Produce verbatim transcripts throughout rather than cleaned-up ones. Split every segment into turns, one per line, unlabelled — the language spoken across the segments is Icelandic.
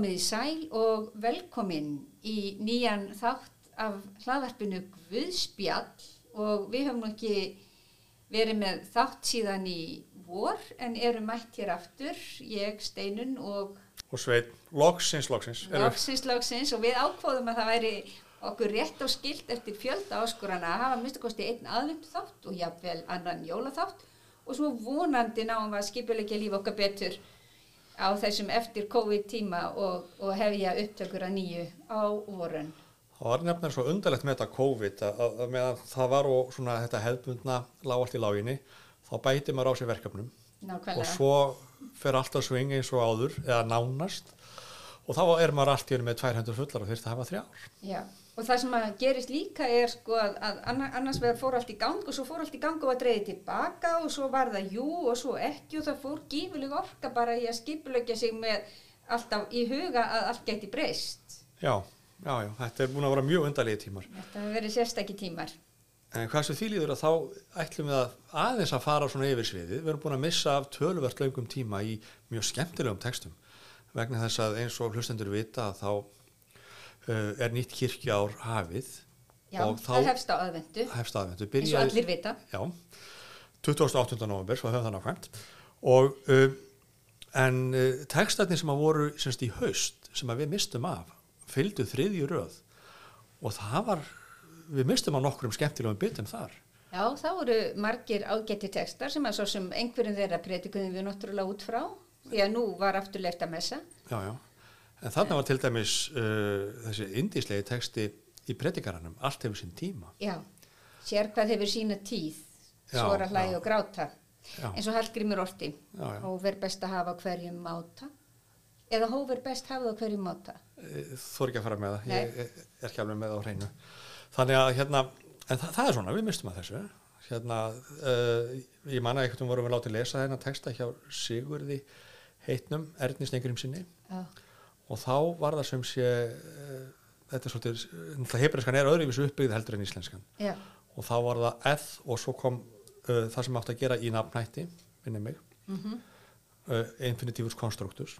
Komið í sæl og velkomin í nýjan þátt af hlaðvarpinu Guðspjall og við höfum nú ekki verið með þátt síðan í vor en erum mætt hér aftur, ég, Steinunn og...
Og Sveinn, loksins, loksins.
Loksins, loksins og við ákváðum að það væri okkur rétt og skylt eftir fjölda áskorana að hafa minnst að kosti einn aðventu þátt og jafnvel annan jólaþátt og svo vonandi náum við að skipuleggja líf okkar betur á þessum eftir COVID tíma og, og hefja upptökur að nýju á vorun.
Það var nefnilega svo undarlegt með þetta COVID að, að meðan það var og svona þetta hefðbundna lág allt í láginni, þá bæti maður á sig verkefnum.
Nákvæmlega.
Og svo fer allt að svinga eins og áður, eða nánast, og þá er maður allt í einu með tvær hendur fullar og þyrfti að hafa þrjár.
Já, og það sem að gerist líka er sko að, að annars vegar fór allt í gang og svo fór allt í gang og var dregið tilbaka og svo var það jú og svo ekki og það fór gífurleg orka bara í að skipuleggja sig með alltaf í huga að allt gæti breyst.
Já, já, já, þetta er búin að vera mjög undarlegir tímar.
Þetta hefur verið sérstakir tímar.
En hvað sem því líður að þá ætlum við að aðeins að fara svona yfir sviðið. Við erum búin að missa af töluvert löngum tíma í mjög skemmtilegum textum. Vegna þess að eins og hlustendur vita að þá uh, er nýtt kirkjuár hafið.
Já,
og þá,
það hefst á aðventu.
Hefst á aðventu.
Eins og allir vita.
Já, tuttugasta og áttunda nóvember, svo höfum það nákvæmt. Og, uh, en uh, textarnir sem að voru semst í haust, sem að við mistum af, fylgdu þriðju röð. Og það var... Við mistum á nokkrum skemmtilegum bitum þar.
Já, það voru margir ágæti textar sem að svo sem einhverjum þeirra predikuðum við náttúrulega út frá, því að nú var aftur leyft að messa.
Já, já. En þarna var til dæmis uh, þessi indíslegi texti í predikaranum, allt hefur sinn tíma.
Já, sér hvað hefur sína tíð, svora hlægi og gráta, já. Eins og Hallgrímur orti, hóf er best að hafa hverjum máta, eða hóf er best hafa á hverjum máta.
Þor ekki að fara með það, Nei. Ég er ekki alveg með það á hreinu. Þannig að hérna, en það, það er svona, við mistum að þessu. Hérna, uh, ég man að einhvern veginn vorum við látið lesa þennan texta hjá Sigurði heitnum, Erni Steingrímssyni. Já. Og þá var það sem sé, uh, þetta er svolítið, náttúrulega hebreskan er öðruvísu uppbyggð heldur en íslenskan. Já. Og þá var það eð og svo kom uh, það sem átti að gera í nafnhætti, minni mig, mm-hmm. uh, infinitivus constructus.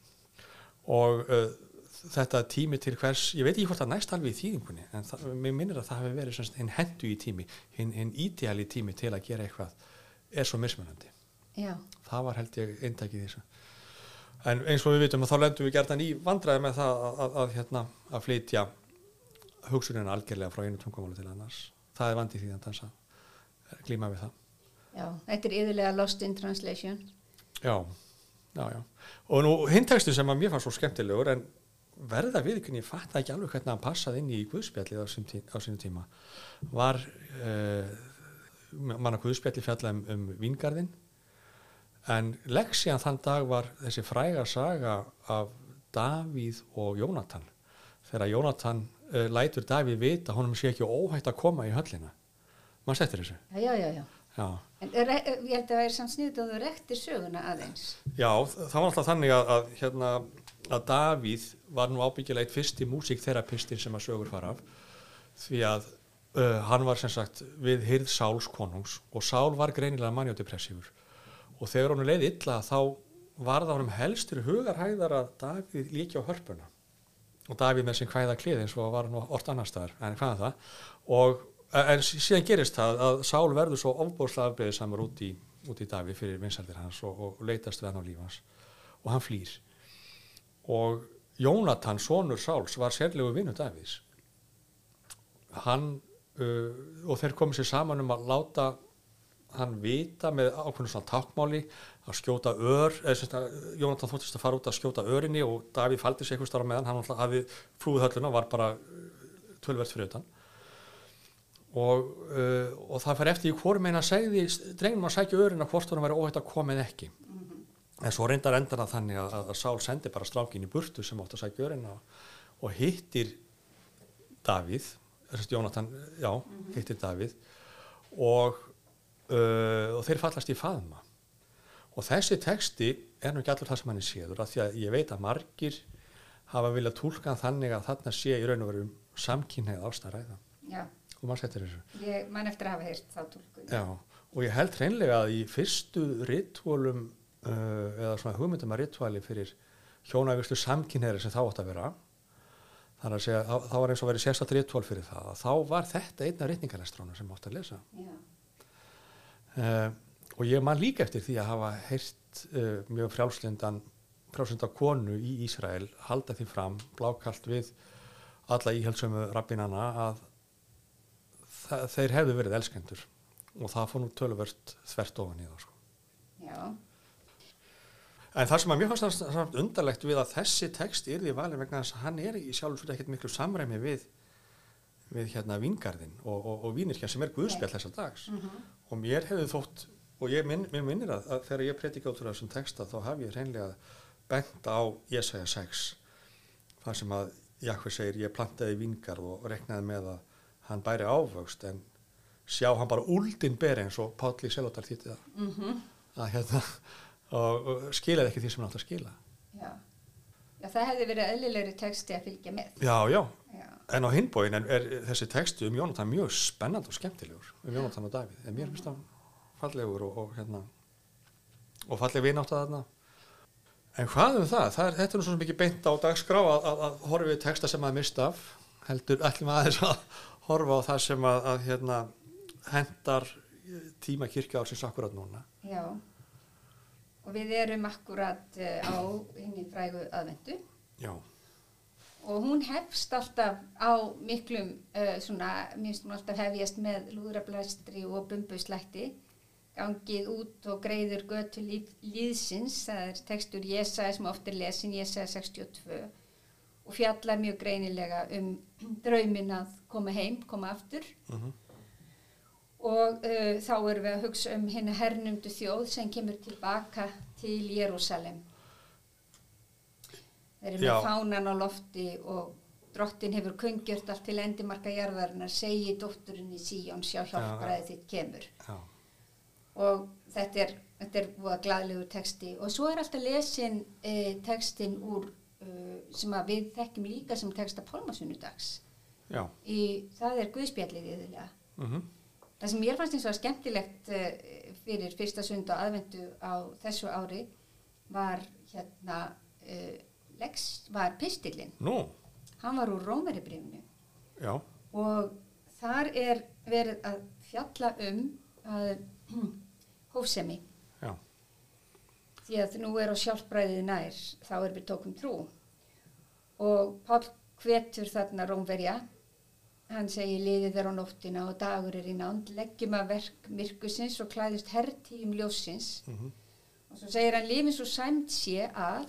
Og uh, þetta tími til hvers, ég veit ekki hvort það næst alveg í þýðingunni, en það, mér minnir að það hafi verið svona hinn hendu í tími, hinn, hinn ídeali tími til að gera eitthvað er svo mismunandi. Já. Það var held ég eintakið í þessu. En eins og við vitum að þá lendum við gertan í vandræði með það að, að, að, hérna, að flytja hugsunina algjörlega frá einu tungumáli til annars. Það er vandi því að dansa, glíma við það. Já,
þetta er yfirlega lost in translation.
Já, já, já. Og nú hinn textu sem að mér fannst svo skemmtilegur, en verða við ekki, ég fatt ekki alveg hvernig hann passaði inn í Guðspjallið á, tí, á sínu tíma, var uh, manna Guðspjalli fjalla um, um Víngarðinn, en leksían þann dag var þessi fræga saga af Davíð og Jónatan, þegar Jónatan uh, lætur Davíð vita, honum sé ekki óhætt að koma í höllina. Man settir þessu?
Já, já, já. já. En er, ég held að það er samt sniðt að þú rektir söguna aðeins.
Já, það var alltaf þannig að, að hérna, að Davíð var nú ábyggilega eitt fyrsti músíkterapistin sem að sögur fara af því að uh, hann var sem sagt við hirð Sáls konungs og Sál var greinilega manjódepressífur og þegar hann leiði illa þá var það honum helstur hugarhægðar að Davíð líki á hörpuna og Davíð með sin kvæða klið eins og var nú ort annar staðar en hvað það og en síðan gerist það að Sál verður svo ofboðslega afbrýðisamur út í, út í Davíð fyrir vinsældir hans og, og leitast við hann á líf hans og hann flýr. Og Jónatan, sonur Sáls, var sérlegu vinur Davíðs. Hann, uh, og þeir komið sér saman um að láta hann vita með ákveðnu svona tákmáli að skjóta ör, eða sem þetta, Jónatan þóttist að fara út að skjóta örinni og Davíð faldi sig eitthvað starf meðan, hann hafði flúið hölluna og var bara tölvert fyrir utan. Og, uh, og það fær eftir í hvorum eina segði drengnum að sækja örina hvort hann væri óhætt að koma eða ekki. En svo reyndar endar það þannig að, að Sál sendi bara strákinn í burtu sem átti að sækja örina og, og hittir Davíð, þess að Jónatan, já, mm-hmm. hittir Davíð og, uh, og þeir fallast í faðma. Og þessi texti er nú ekki allur það sem hann er séður, af því að ég veit að margir hafa viljað túlka þannig að þarna sé í raun og veru samkynhneigð ástaræða. Já. Og maður settir þessu.
Ég man eftir að hafa heyrt þá túlkun.
Já, og ég held hreinlega að í fyrstu ritúalum Uh, eða svona hugmyndum að ritúali fyrir hjónavígslu samkynhneigðir sem þá átt að vera. Þannig að segja, þá var eins og verið sérstakt ritúal fyrir það. Þá var þetta einn af ritningarlestrána sem átt að lesa. Uh, og ég man líka eftir því að hafa heyrt uh, mjög frjálslyndan, frjálslynda konu í Ísrael halda því fram, blákalt við alla íhaldssömu rabbinana að þeir hefðu verið elskendur og það fór nú töluvert þvert ofan í það. Sko.
Já.
En það sem að mér fannst það undarlegt við að þessi text yrði valinn vegna þess að hann er í sjálfur svo ekkert miklu samræmi við, við hérna Víngarðinn og, og, og Vínirkjan sem er guðspjall þessa dags. Mm-hmm. Og mér hefði þótt, og ég minn, mér minnir að, að þegar ég predika út frá þessum texta þá haf ég hreinlega bent á Jesaja sex, þar sem að Jahve segir ég plantaði Víngarð og reknaði með að hann bæri ávöxt en sjá hann bara úldin beri eins og Páll í Selódal þýtti það. Mm-hmm. Að hérna og, og skilaði ekki því sem hann átt að skila.
Já. Já, það hefði verið eðlilegri texti að fylgja með.
Já, já.
Já.
En á hinn bóginn er, er þessi texti um Jónatan mjög spennandi og skemmtilegur, um Jónatan og Davíð. En mér finnst það fallegur og, og hérna og falleg vinátt að þarna. En hvað um það? það er, þetta er nú svona mikið beint á dagskrá að, að, að horfa við texta sem að mista af. Heldur ætlum aðeins að horfa á það sem að, að hérna hendar tíma kirkjuársins akkurat núna.
Já. Og við erum akkurat uh, á hinni frægu aðventu.
Já.
Og hún hefst alltaf á miklum, uh, svona, minnst hún alltaf hefjast með lúðrablæstri og bumbuslætti, gangið út og greiður götu líf, líðsins, það er textur Jesaja sem oft er lesin, Jesaja sextíu og tvö, og fjallar mjög greinilega um drauminn að koma heim, koma aftur. Mhm. Og uh, þá erum við að hugsa um hérna hernumdu þjóð sem kemur tilbaka til Jerúsalem. Þeir eru með fánan á lofti og drottin hefur kungjört allt til endimarka jarðarinnar, segi dótturinni Síón, sjá hjálpræði þitt kemur. Já. Og þetta er, þetta er búið að glaðlegur texti. Og svo er alltaf lesin eh, textin úr, uh, sem að við þekkjum líka sem texta Pálmasunnudags. Já. Í, það er Guðspjallið yðurlega. Mhm. Það sem mér fannst eins og skemmtilegt uh, fyrir fyrsta sunda aðventu á þessu ári var hérna uh, Lex, var pistillinn. Nú. Hann var úr Rómverjabréfinu. Já. Og þar er verið að fjalla um að hófsemi. Já. Því að nú er á sjálfbræðið nær, þá er við tókum trú. Og Páll hvetur þarna Rómverja. Hann segir liðið er á nóttina og dagur er í nánd, leggjum að verk myrkusins og klæðust hertíum ljósins. Mm-hmm. Og svo segir hann lifin svo sæmt sé að,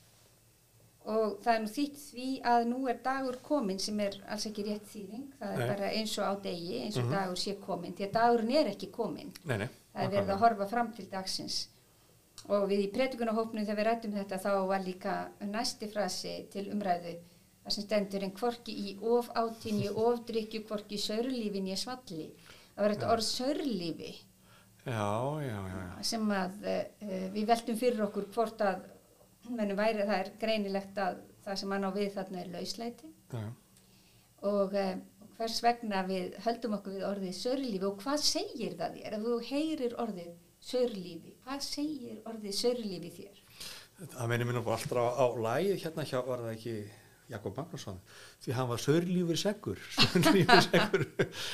og það er nú þýtt því að nú er dagur kominn sem er alls ekki rétt þýðing, það er nei. Bara eins og á degi, eins og mm-hmm. dagur sé kominn, því að dagurinn er ekki kominn. Nei, nei. Það er verið að horfa fram til dagsins. Og við í predikunarhópnum þegar við ræddum þetta þá var líka næsti frasi til umræðu, það sem stendur en hvorki í of átinni, of drykju, hvorki í saurlífi né svalli. Það var þetta orð saurlífi. Já, já, já. Sem að uh, við veltum fyrir okkur hvort að, mennum væri það er greinilegt að það sem hann á við þarna er lauslæti. Já. Og uh, hvers vegna við höldum okkur við orðið saurlífi og hvað segir það þér? Ef þú heyrir orðið saurlífi, hvað segir orðið saurlífi þér?
Það meinir mér nú alltaf á, á lagið hérna hjá, var það ekki Jakob Magnússon, því hann var saurlífur seggur, saurlífur seggur.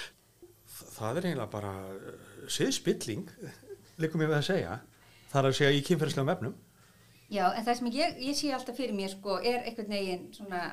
Það er eiginlega bara siðspilling, liggur mér við að segja, það er að segja í kynferðislegum efnum.
Já, en það sem ég, ég sé alltaf fyrir mér, sko, er einhvern veginn svona,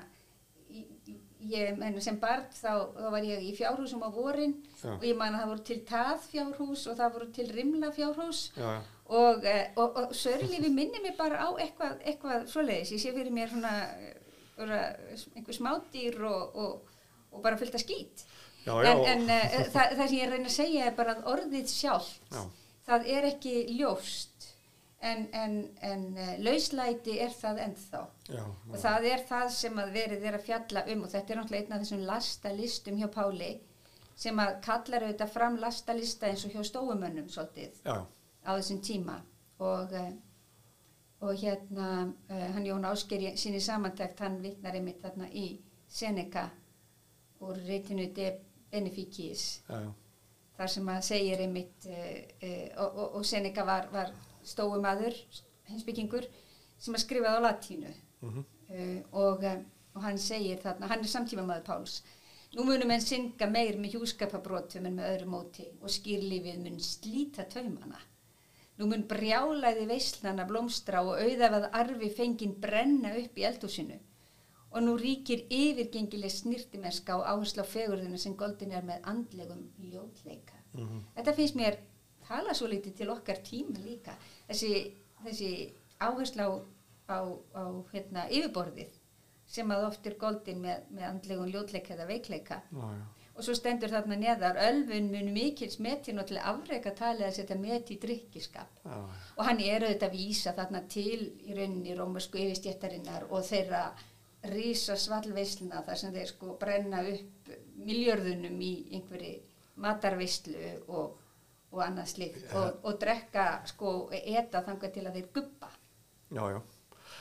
ég menn sem barn þá, þá var ég í fjárhúsum á vorin já. Og ég man að það voru til tað fjárhús og það voru til rimla fjárhús já. Og, og, og saurlífi minni mér bara á eitthvað, eitthvað svoleiðis, ég sé fyrir mér svona, einhver smádýr og, og, og bara fullt af skít. Já, já, en en uh, það, það sem ég reyna að segja er bara að orðið sjálft, já. Það er ekki ljóst, en, en, en uh, lauslæti er það ennþá. Já, já. Og það er það sem að verið er að fjalla um og þetta er náttúrulega einn af þessum lastalistum hjá Páli sem að kallar auðvitað fram lastalista eins og hjá stóumönnum svolítið já. Á þessum tíma og uh, og hérna uh, hann Jón Ásgeir sinni samantekt hann vitnar einmitt þarna í Seneca úr ritinu De Beneficis já, já. Þar sem að segir einmitt uh, uh, og, og Seneca var, var stóumaður heimspekingur sem að skrifaði á latínu
Mm-hmm.
uh, og, uh, og hann segir þarna, hann er samtímamaður Páls. Nú munum en synga meir með hjúskapabrotum en með öðru móti og skýrlífið mun slíta taumana. Nú mun brjálæði veislana blómstra og auðafað arfi fengin brenna upp í eldhúsinu. Og nú ríkir yfirgengileg snirtimerska og áherslu á fegurðina sem goldin er með andlegum ljótleika.
Mm-hmm.
Þetta finnst mér tala svo litið til okkar tíma líka. Þessi, þessi áherslu á, á, á hérna, yfirborðið sem að oft er goldin með, með andlegum ljótleika eða veikleika.
Já, já.
Og svo stendur þarna neðar, ölfun mun mikils metin og til afreka talið að setja met í drykkjuskap.
Já, já.
Og hann er auðvitað að vísa þarna til í rauninni rómversku yfirstéttarinnar og þeirra risa svallveisluna þar sem þeir sko brenna upp miljörðunum í einhverju matarveislu og, og annað slíkt og, og drekka sko eta þangað til að þeir gubba.
Já, já.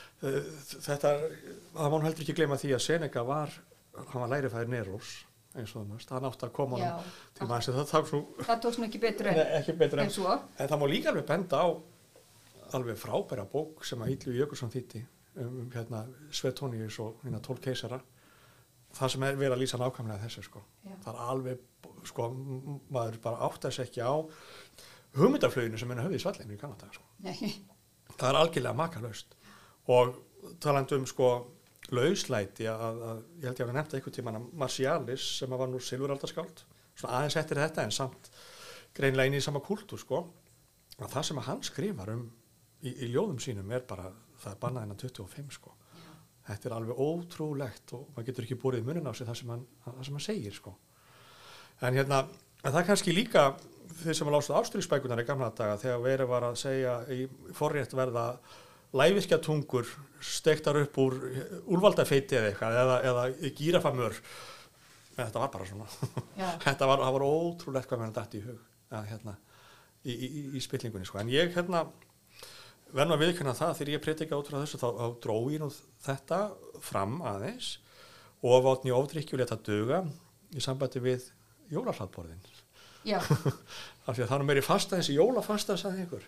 Þetta, það má heldur ekki gleyma því að Seneca var, hann var lærifæðir Nerós, eins og það mest, hann átti að koma
Já,
hann til manns, það tók svo...
Það tókst nú ekki betur en,
Nei, ekki betur en,
en svo.
En það má líka alveg benda á alveg frábæra bók sem að Illugi Jökulsson þýddi um, um hérna, Suetonius og hérna tólf keisara. Það sem er verið að lýsa nákvæmlega þessu, sko.
Já.
Það er alveg, sko, maður bara átti þess ekki á hugmyndafluginu sem henni höfði í svallinu í Kanada, sko.
Nei.
Það er algjörlega makalaust. Og talandi um sko lauslæti að, að ég held ég að við nefnda einhvern tímann að Marcialis sem var nú silfuraldarskáld, svona aðeins eftir þetta en samt greinlega inn í sama kultúr sko, að það sem að hann skrifar um í, í ljóðum sínum er bara, það er bannað innan tuttugu og fimm sko. Já. Þetta er alveg ótrúlegt og maður getur ekki borið muninn á sig það sem hann, það sem hann segir sko. En hérna, en það er kannski líka þeir sem að lástu ástríðsbækunar í gamla daga þegar verið var að segja í forrétt verða lævirkjatungur steiktar upp úr úlfaldafeiti eða eitthvað eða, eða gírafamör. Þetta var bara svona. Þetta var, var ótrúlegt hvað mér datt í hug að, hérna, í, í, í spillingunni. Sko. En ég hérna, verðum að viðurkenna það þegar ég predika út frá þessu þá, þá dró ég nú þetta fram aðeins og vátni ofdrykkju leta duga í sambandi við jólahlaðborðin.
Já.
Af því að það er meiri fasta þessi jólafasta, sagði ykkur.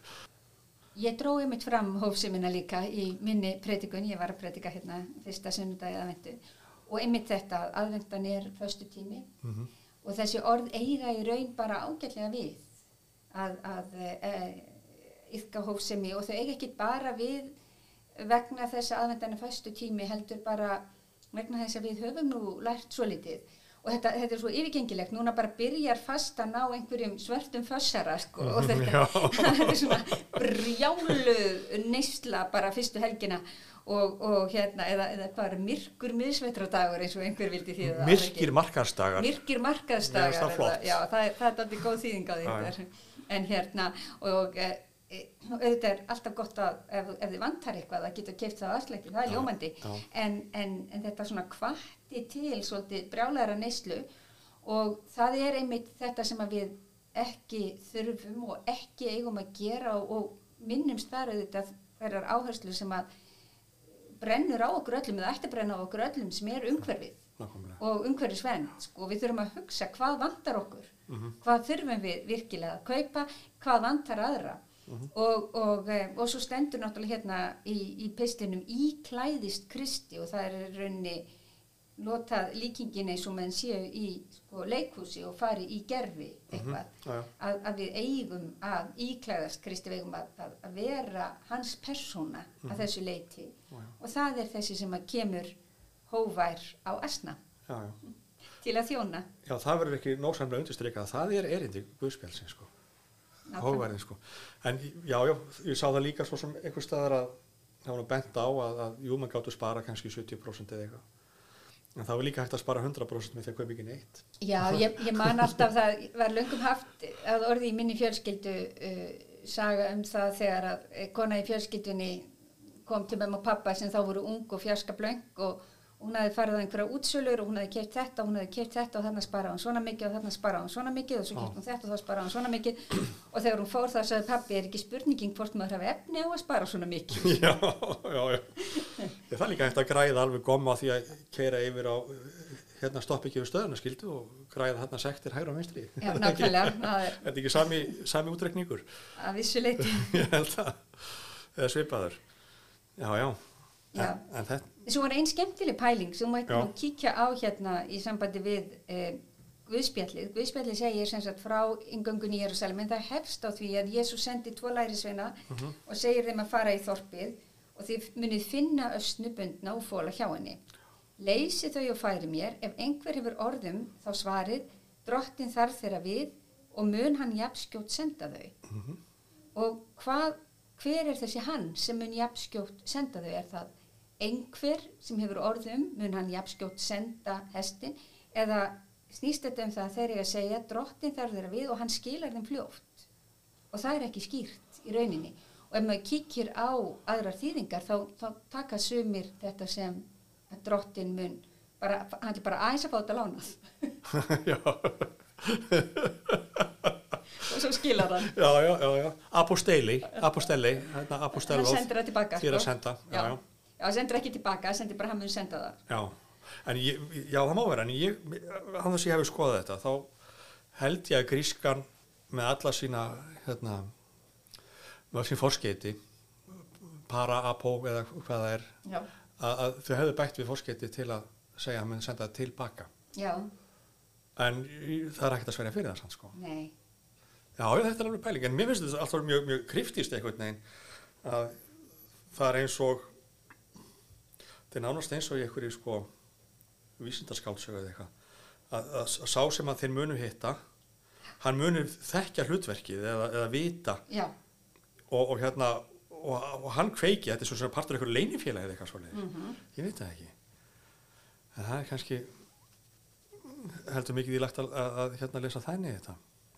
Ég dró einmitt fram hófsemina líka í minni predikun, ég var að predika hérna fyrsta sunnudagi aðventu og einmitt þetta að aðventan er föstutími mm-hmm. og þessi orð eiga í raun bara ágætlega við að, að e, iðka hófsemi og þau eiga ekki bara við vegna þess að aðventan er föstutími heldur bara vegna þess að við höfum nú lært svo litið. Og þetta, þetta er svo yfirgengilegt, núna bara byrjar fast að ná einhverjum svörtum fössara sko, og þetta það er svona brjáluð neysla bara fyrstu helgina og, og hérna, eða, eða hvað er myrkur miðsvetradagur eins og einhver vildi því það.
Myrkir markaðsdagar.
Myrkir markaðsdagar.
Það er flott.
Já, það er, það er aldrei góð þýðing á því. En hérna, og e, e, auðvitað er alltaf gott að ef, ef þið vantar eitthvað að geta keypt það á afslætti, það er ljómandi. En, en, en þetta svona hvatti til svolítið brjálæra neyslu og það er einmitt þetta sem að við ekki þurfum og ekki eigum að gera og, og minnumst þar auðvitað hverjar áherslu sem að brennur á okkur öllum eða ætti að brenna á okkur öllum sem er umhverfið
Nákvæmlega.
Og umhverfisvernd sko, við þurfum að hugsa hvað vantar okkur
mm-hmm.
hvað þurfum við virkilega að kaupa hvað vantar aðra mm-hmm. og, og, og svo stendur náttúrulega hérna í, í pistlinum íklæðist Kristi og það er rauninni notað líkingin eins og menn séu í sko, leikhúsi og fari í gerfi eitthvað,
mm-hmm. ja.
að, að við eigum að íklæðast Kristi, við eigum að, að, að vera hans persóna mm-hmm. að þessu leyti ja. Og það er þessi sem að kemur hóvær á asna
já, já.
Til að þjóna. Já,
það verður ekki nógsamlega undirstrikað að það er erindi Guðspjallsins sko, hóværið sko. En já, já, ég sá það líka svo sem einhver staðar að það var nú bent á að, að jú, mann gáttu spara kannski sjötíu prósent eða eitthvað. En það var líka hægt að spara hundrað prósent með því að kaupa ekki neitt. Já,
ég, ég man alltaf það var löngum haft að orði í minni fjölskyldu uh, saga um það þegar að kona í fjölskyldunni kom til mömmu og pappa sem þá voru ung og fjarska blöng og hún hafði farið á einhverja útsölur og hún hafði keypt þetta og hún hafði keypt þetta og þarna sparaði hún svona mikið og þarna sparaði hún svona mikið og svo keypt hún þetta og þá sparaði hún svona mikið og þegar hún fór það sagði pappi er ekki spurningin hvort maður hafi efni á að spara svona mikið.
Já, já, já. Ég það líka eftir að græða alveg gomma því að keyra yfir á hérna stopp ekki við stöðunarskyldu og græða þarna sektir hægra og vinstri.
Já, nákvæmlega.
Þetta er ekki sami, sami útreikningur.
Að vissu leyti.
Ég held að, eða svipaður. Já, já.
Já.
En, en þetta...
Svo var einn skemmtileg pæling sem mætti
Já.
nú kíkja á hérna í sambandi við eh, Guðspjallið. Guðspjallið segir sem sagt frá inngöngun í Jerúsalem, en það hefst á því að Jesús sendi tvo lærisveina
Mhm.
og segir þeim að fara í þorpið og þið munið finna ösnu bundna og fóla hjá henni. Leysi þau og færi mér, ef einhver hefur orðum þá svarið, drottin þarf þeirra við og mun hann jafnskjótt senda þau.
Mhm.
Og hvað, hver er þessi hann sem mun jafnskjótt senda þau? Er það einhver sem hefur orðum, mun hann jafnskjótt senda hestin, eða snýst þetta um það að þeir eru að segja drottin þarf þeirra við og hann skilar þeim fljótt og það er ekki skýrt í rauninni og ef maður kíkir á aðrar þýðingar þá, þá taka sumir þetta sem að drottin mun bara, hann er bara aðeins að fá þetta lánað
Já.
og svo skilar hann
Já, já, já, já. Aposteli, aposteli, hérna apostellóð.
hann sendir það tilbaka
Því að senda, já, já.
já, hann sendir ekki tilbaka, hann sendir bara hann mun senda það
Já, en ég, já, það má vera, en ég, hann þess að ég hefði skoðað þetta, þá held ég að grískan með alla sína, hérna, með sín forskeiti, para, apó, eða hvað það er,
já,
að, að þau hefðu bætt við forskeiti til að segja að hann mun senda það tilbaka.
já,
En það er ekkert að sverja fyrir það, sann, sko.
nei
Já, já, þetta er alveg pæling, en mér finnst þetta alltaf mjög, mjög kryptist einhvern veginn, að það er eins og, þetta er nánast eins og í einhverju, sko, vísindaskáldsögu eða eitthvað, að, að, að sá sem að þeir munu hitta, hann munu þekkja hlutverkið eða, eða vita
já,
og, og hérna, og, og hann kveiki, þetta er svona partur af einhverju leinifélagi eða eitthvað svoleiðis,
mhm
ég veit það ekki, en það er kannski, heldur mikið í lagt að, að, að hérna lesa þænni þetta.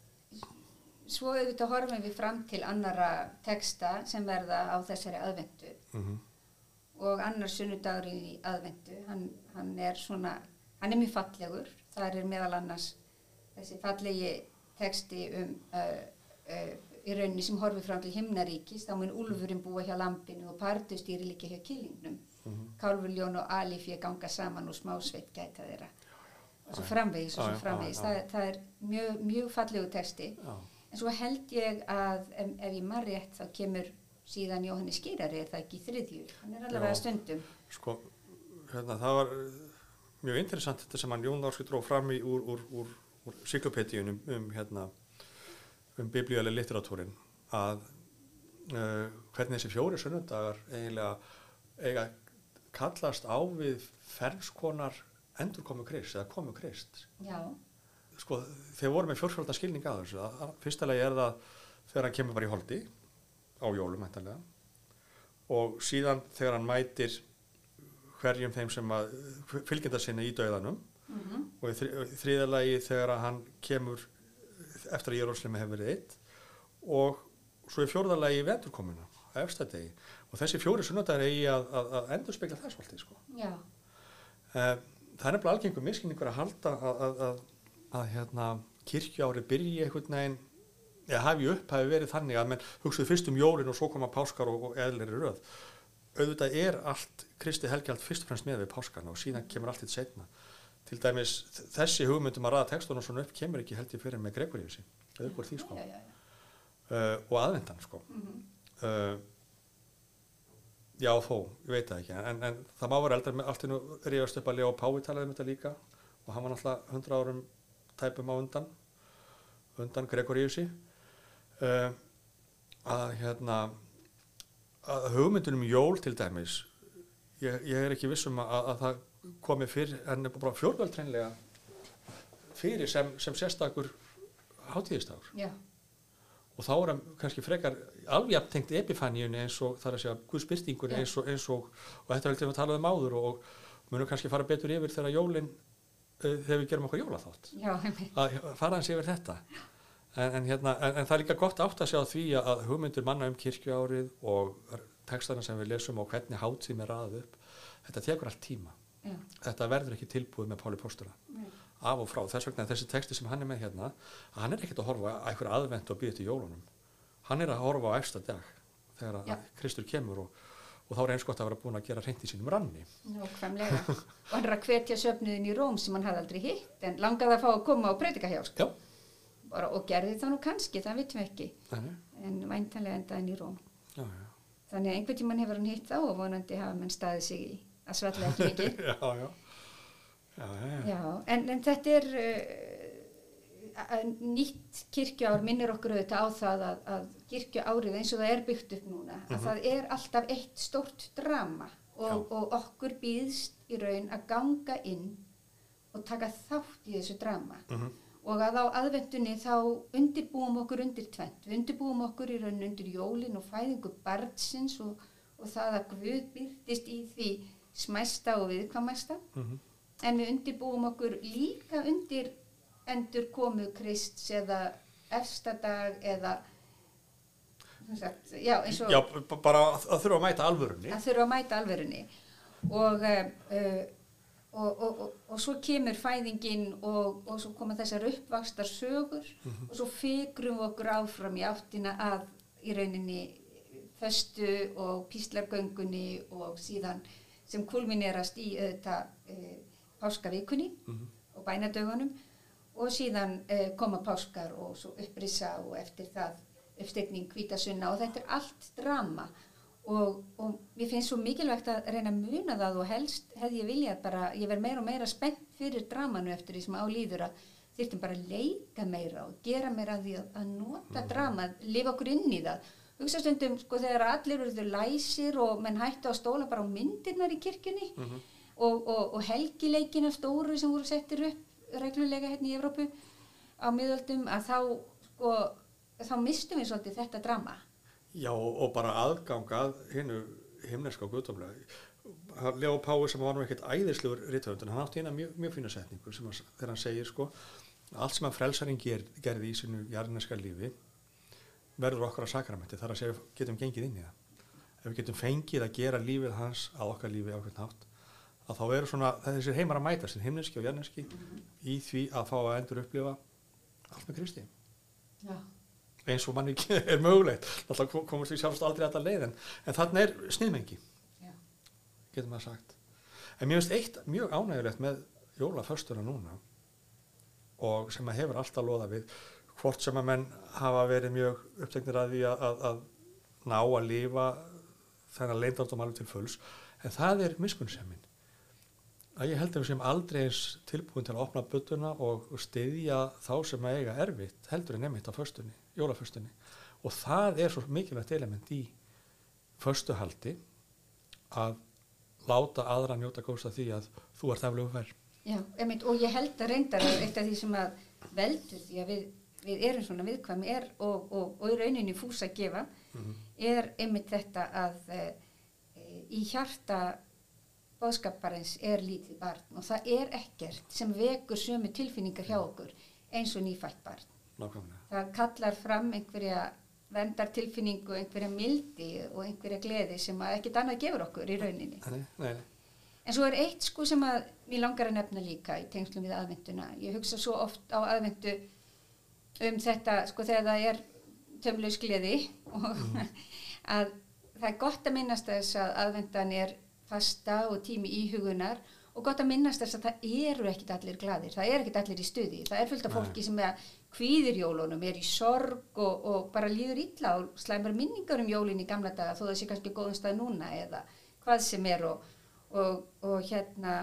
Svo auðvitað horfum við fram til annara texta sem verða á þessari aðventu
Mhm.
og annar sunnudagur í aðventu, hann, hann er svona, hann er mjög fallegur, þar er meðal annars þessi fallegi texti um uh, uh, í rauninni sem horfir fram til himnaríkis, þá mun úlfurinn búa hjá lambinu og pardustýri líka hjá kýlingnum,
Mhm.
kálfur, ljón og alifé ganga saman og smásveit gæta þeirra og svo framvegis og
Já,
svo
já,
framvegis,
já, já.
það, það er mjög, mjög fallegu texti.
Já.
En svo held ég að ef, ef ég man rétt þá kemur síðan Jóhannes skýrari, er það ekki í þriðju? Hann er allavega
Já.
stundum.
Sko, hérna, það var uh, mjög interessant þetta sem hann Jón Árski dróð fram í úr, úr, úr, úr cyklopedíunum um, hérna, um biblíulega litteratúrin að uh, hvernig þessi fjóri sunnudagar eiginlega eiga kallast á við fermskonar endurkomu Krist eða komu Krist.
Já,
Sko, þeir voru með fjórfjölda skilning að þessu. Að, að, fyrsta lagi er það þegar hann kemur bara í holdi á jólum mæntanlega og síðan þegar hann mætir hverjum þeim sem að fylgjenda sinni í dauðanum
mhm,
og í þri, þriðja lagi þegar hann kemur eftir að Jerúsalem hefur verið eitt og svo í fjórða lagi í veturkomuna á efstadegi og þessi fjóri sunnudagar eigi að, að, að endurspegla það svolítið sko.
já,
Uh, það er nefnilega algengum miskinningur að halda að, að, að, að hérna, kirkjuári byrji einhvern veginn, eða hafi upp hafi verið þannig að menn hugsaðu fyrst um jólin og svo koma páskar og, og eðlir röð. Auðvitað er allt Kristi helgjald fyrst og fremst með við páskarna og síðan kemur allt eitt seinna. Til dæmis þessi hugmyndum að ræða textunum svona upp kemur ekki held ég fyrir með Gregoríusi, eða upp úr því sko.
já, já, já.
Uh, og aðvendan sko.
Mhm.
Uh, Já, þó, ég veit það ekki, en, en það má vera eldar með allt innu ríðast upp að Leo Pái talaði um þetta líka og hann var náttúrulega hundrað árum tæpum á undan, undan Gregoríusi, uh, að hérna, að hugmyndunum jól til dæmis, ég, ég er ekki viss um að, að það komi fyrir, en bara fjórvöld hreinlega fyrir sem, sem sérstakur hátíðistagur.
Já,
Og þá er hann kannski frekar alveg tengt epifaníunni eins og þar að segja Guðsbirtingunni eins og, eins og, og þetta er heldur við talaðum áður og, og munum kannski fara betur yfir þegar jólin, uh, þegar við gerum okkur jólaþátt.
já, einmitt.
Að fara hans yfir þetta. En, en, hérna, en, en það er líka gott átt að segja á því að hugmyndur manna um kirkjuárið og textana sem við lesum og hvernig hátíðum er raðað upp, þetta tekur allt tíma.
Já,
Þetta verður ekki tilbúið með Páli Póstula.
nei,
Af og frá, þess vegna þessi texti sem hann er með hérna, að hann er ekkert að horfa á einhver aðvent og býða til jólunum. Hann er að horfa á efsta dag þegar
Já.
að Kristur kemur og, og þá er eins gott að vera búin að gera hreint í sínum ranni.
nákvæmlega. Og hann er að hvetja söfnuðin í Róm sem hann hafði aldrei hitt en langaði að fá að koma á predikahjálp.
Já.
Bara, og gerði það nú kannski, það vitum við ekki.
Nei,
En væntanlega endaði hann í Róm.
já, já.
þannig að einhvern tímann hefur hann hitt þá og vonandi hafa menn staðið sig í að svalla ekki mikið.
já, já. Já, já, já.
Já, en, en þetta er uh, nýtt kirkjuár minnir okkur auðvitað á það að, að kirkjuárið eins og það er byggt upp núna, að
Mhm.
það er alltaf eitt stórt drama og, og okkur býðst í raun að ganga inn og taka þátt í þessu drama.
Mhm.
Og að á aðventunni þá undirbúum okkur undir tvennt. Við undirbúum okkur í raun undir jólin og fæðingu barnsins og, og það að Guð birtist í því smæsta og viðkvæmasta.
Mhm.
En við undirbúum okkur líka undir endur komu Krists eða efstadag eða sem sagt, já, eins og
Já, b- bara að að þurfa að mæta alvörunni.
að þurfa að mæta alvörunni. Og uh, Og, og, og, og svo kemur fæðingin og, og svo koma þessar uppvakstar sögur
Mhm.
og svo fikrum við okkur áfram í áttina að í rauninni föstu og píslargöngunni og síðan sem kulminerast í auðvitað e, páskavikunni
Mhm.
og bænadögunum og síðan e, koma páskar og svo upprisa og eftir það uppstegning hvítasunna og þetta er allt drama. Og, og mér finnst svo mikilvægt að reyna að muna það og helst hefði ég viljað bara, ég verð meira og meira spennt fyrir dramanu eftir því sem álíður að þyrftum bara að leika meira og gera meira að því að, að nota dramað, lifa okkur inn í það. Hugsa stundum sko þegar allir eru læsir og menn hættu að stóla bara á myndirnar í kirkjunni
Mhm.
og, og, og helgileikina stóru sem voru settir upp reglulega hérna í Evrópu á miðöldum að þá sko, þá mistum við svolítið þetta drama.
Já, og og bara aðgang að hinnu himneska og guðdómlega. Leo Pái sem var nú ekkert æðislegur rithöfundur, hann átti eina mjög, mjög fína setningu sem að, þegar hann segir sko allt sem að frelsarinn ger, gerði í sínu jarðneska lífi verður okkar að sakramenti, þar að segja getum gengið inn í það. Ef við getum fengið að gera lífið hans að okkar lífi á hvern hátt, að þá eru svona þessir heimar að mætast, himneski og jarðneski í því að fá að endur upplifa allt með Kristi.
Já.
Eins og manni er mögulegt. Alltaf komast við sjálfst aldrei alltaf leið en, en þarna er sniðmengi,
Já.
getur maður sagt. En mér finnst eitt mjög ánægulegt með jólaföstuna núna og sem að hefur alltaf loða við hvort sem að menn hafa verið mjög uppteknir að því að, að, að ná að lifa þennan leyndardóm alveg til fulls, en það er miskunnsemin. Að ég held að við sem aldrei eins tilbúin til að opna budduna og styðja þá sem að eiga erfitt heldur en einmitt á föstunni, jólaföstunni. Og það er svo mikilvægt element í föstuhaldi að láta aðra njóta góðs af því að þú ert eflegu fær.
Já, einmitt, og ég held að reyndar að eitt af því sem að veldur því að við, við erum svona viðkvæmi er og, og, og í rauninni fús að gefa
Mhm.
er einmitt þetta að e, í hjarta boðskaparins er lítið barn og það er ekkert sem vekur sömu tilfinningar hjá okkur eins og nýfætt barn.
Nákvæmlega.
Það kallar fram einhverja verndartilfinningu, einhverja mildi og einhverja gleði sem að ekkert annað gefur okkur í rauninni.
Nei, nei, nei.
En svo er eitt sko sem að mér langar að nefna líka í tengslum við aðventuna. Ég hugsa svo oft á aðventu um þetta sko þegar það er tömlaus gleði og að það er gott að minnast þess að aðventan er fasta og tími íhugunar og gott að minnast þess að það eru ekkit allir glaðir, það er ekkit allir í stuði, það er fullt af fólki sem er kvíðir jólunum, er í sorg og, og bara líður illa og slæmar minningar um jólin í gamla daga þó það sé kannski góðum stað núna eða hvað sem er og, og, og hérna,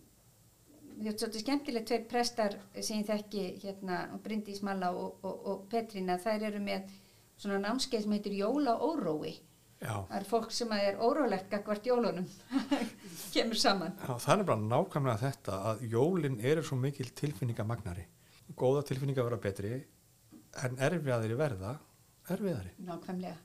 þetta er svolítið skemmtilegt tveir prestar sem ég þekki hérna, Bryndís Malla og, og, og Petrína, þær eru með svona námskeið sem heitir Jólaórói.
Já.
Það er fólk sem er órólegt gagnvart jólunum, kemur saman.
Já, það er bara nákvæmlega þetta að jólin eru svo mikil tilfinningamagnari. Góða tilfinningar vera betri en erfiðari verða erfiðari.
Nákvæmlega.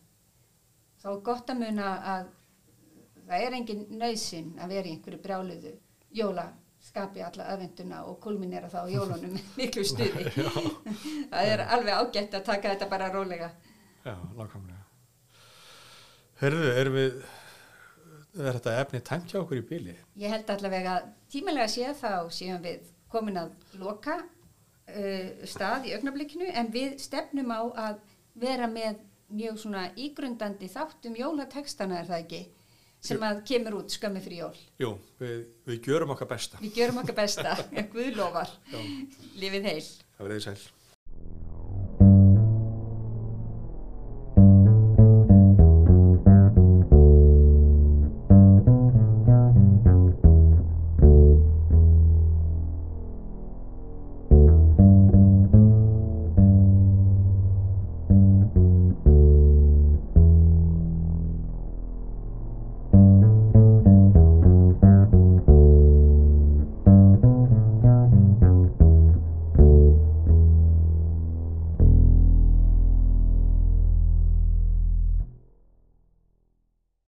Þá er gott að muna að það er engin nauðsyn að vera í einhverju brjáluðu jólaskapi alla aðventuna og kulminera þá á jólunum miklu stuði. Það er alveg ágætt að taka þetta bara rólega.
Já, nákvæmlega. Hörðu, erum við, er þetta efni tæmt hjá okkur í bíli?
Ég held allavega að tímalega sé þá séum við komin að loka uh, stað í augnablikinu en við stefnum á að vera með mjög svona ígrundandi þátt um jólatekstana er það ekki sem að kemur út skömmi fyrir jól.
Jú, við, við gjörum okkar besta.
Við gjörum okkar besta, Guð lofar. Lífið heil.
Það verið sæl.